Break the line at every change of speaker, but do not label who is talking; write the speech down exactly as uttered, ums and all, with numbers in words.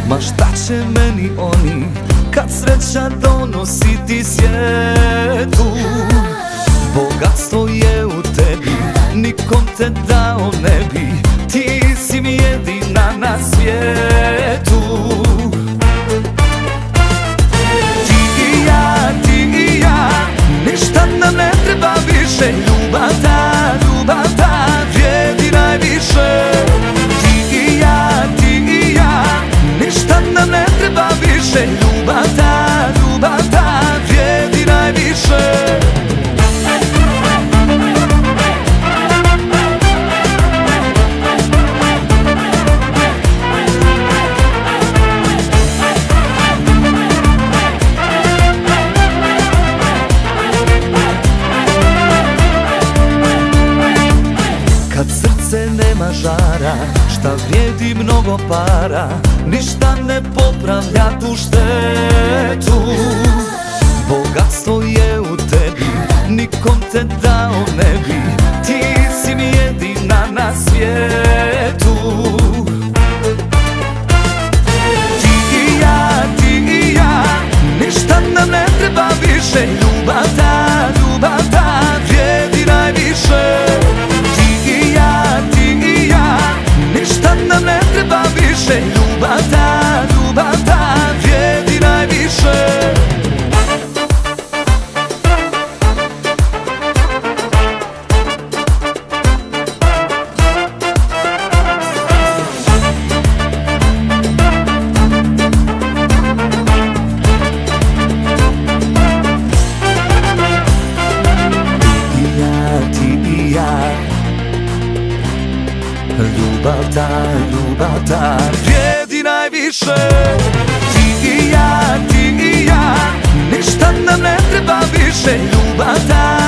Ma šta će meni oni kad sreća donosi ti svijetu? Bogatstvo je u tebi, nikom te dao ne bi. Ti si mi jedina na svijetu. Ti i ja, ti i ja, ništa nam ne treba više. Ljubav ta, ljubav ta vrijedi najviše. Ti i ja, ti i ja, ništa nam ne treba više. Ljubav ta, ljubav ta vrijedi najviše. Kad srce nema žara, šta vrijedi mnogo para, ništa ne popravlja tu štetu. Bogatstvo je u tebi, nikom te dao ne bi. Ti si mi jedina na svijetu. Ti i ja, ti i ja, ništa nam ne treba više. Ljubav ta, ljubav ta vrijedi najviše. Ništa nam ne treba više. Ljubav ta, ljubav ta vrijedi najviše. Ljubav ta, ljubav ta vrijedi najviše. Ti i ja, ti i ja, ništa nam ne treba više. Ljubav ta